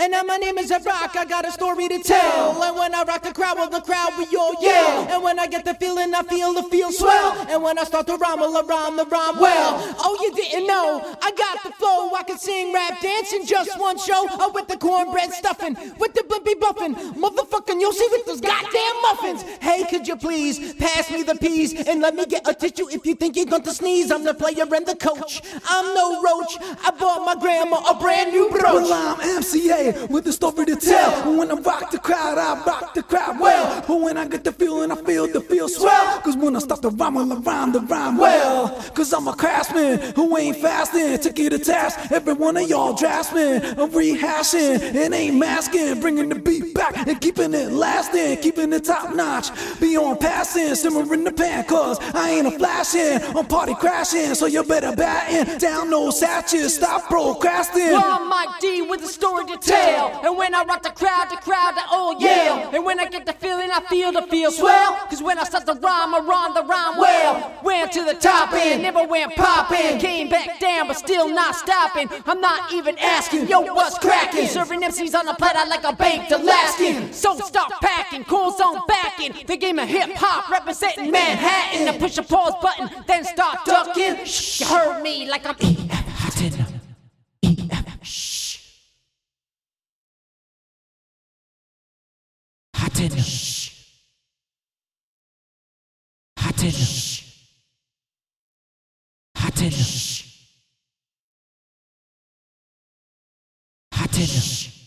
And now my name is Rock, I got a story to tell. And when I rock the crowd, well the crowd we all yell. And when I get the feeling, I feel the feel swell. And when I start to rhyme, well I rhyme the rhyme well. Oh, you didn't know, I got the flow. I can sing, rap, dance in just one show. Oh, with the cornbread stuffing, with the blimpy buffing. Motherfucking you'll see with those goddamn muffins. Hey, could you please pass me the peas and let me get a tissue if you think you're going to sneeze. I'm the player and the coach, I'm no roach. I bought my grandma a brand new brooch. Well, I'm MCA with a story to tell. When I rock the crowd, I rock the crowd well. But when I get the feeling, I feel the feel swell. Cause when I start to rhyme, I rhyme the rhyme well. Cause I'm a craftsman who ain't fasting. Took it to task, every one of y'all draftsmen. I'm rehashing and ain't masking. Bringing the beat back and keeping it lasting. Keeping it top notch, beyond passing. Simmer in the pan cause I ain't a flashing. I'm party crashing, so you better batten down those sachets. Stop procrastinating. Well, I'm Mike D with a story to tell. And when I rock the crowd they all yell. And when I get the feeling, I feel the feel swell. Cause when I start to rhyme, I rhyme the rhyme well. Went to the top end, never went poppin'. Came back down, but still not stopping. I'm not even asking, yo, what's cracking? Serving MCs on a platter like a baked Alaskan. So stop packing, cool zone backing. The game of hip-hop representing Manhattan. To push a pause button, then start ducking. Shh, you heard me like I'm E.F. Hutton. E.F. Shh. Hutton. Shh. Hutton. Shh. Hutton. Shh. Hutton. Shh.